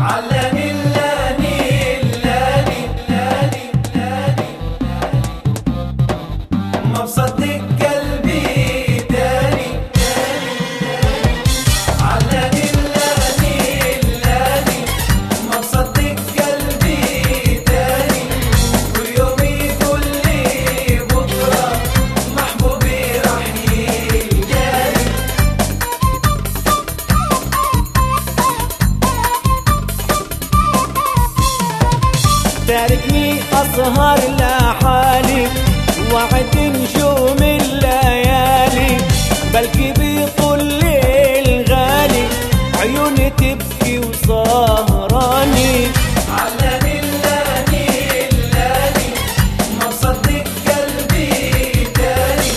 علاني اللاني اللاني اللاني اللاني ما بصدق قلبي تاني تاني تاني علاني اللاني اللاني ما بصدق قلبي تاني كل يوم يقول لي بكرة محبوبي راح يلقاني تاركني أسهر لحالي وعد نجوم الليالي بلكي بيطل الغالي عيوني تبكي وسهراني علاني اللاني اللاني ما بصدق قلبي تاني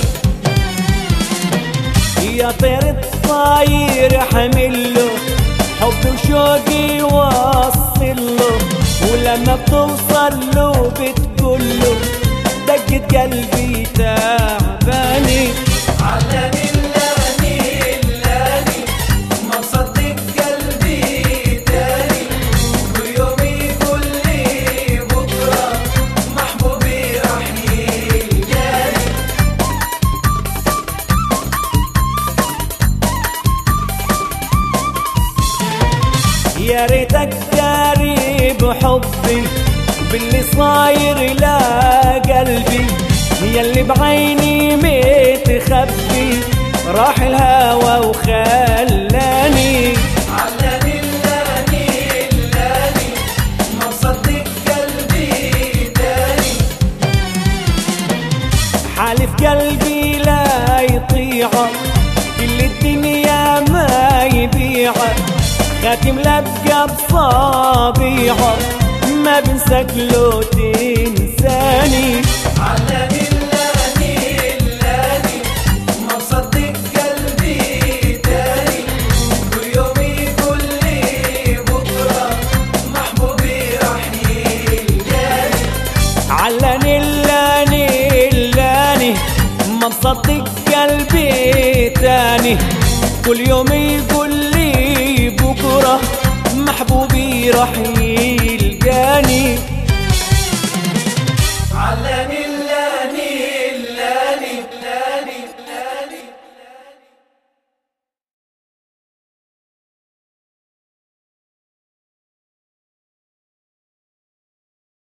يا طير الطاير حمله حب وشوقي وصله ولما بتوصل له بتقول له دقة قلبي تعباني علاني اللاني اللاني ما بصدق قلبي تاني كل يوم يقول لي بكرة محبوبي راح يلقاني يا ريتك داري بحبي باللي صاير لا قلبي ياللي بعيني متخبي راح الهوى وخلاني علاني اللاني اللاني ما بصدق قلبي تاني حالف قلبي لا يطيعك كل الدنيا ما يبيعك خاتم لبقى بصابيعك ما بنساك لو تنساني علاني اللاني اللاني ما بصدق قلبي تاني كل يوم يقول لي بكرة محبوبي راح يلقاني علاني اللاني اللاني ما مصدق قلبي تاني كل يوم يقول لي بكرة محبوبي راح يلقاني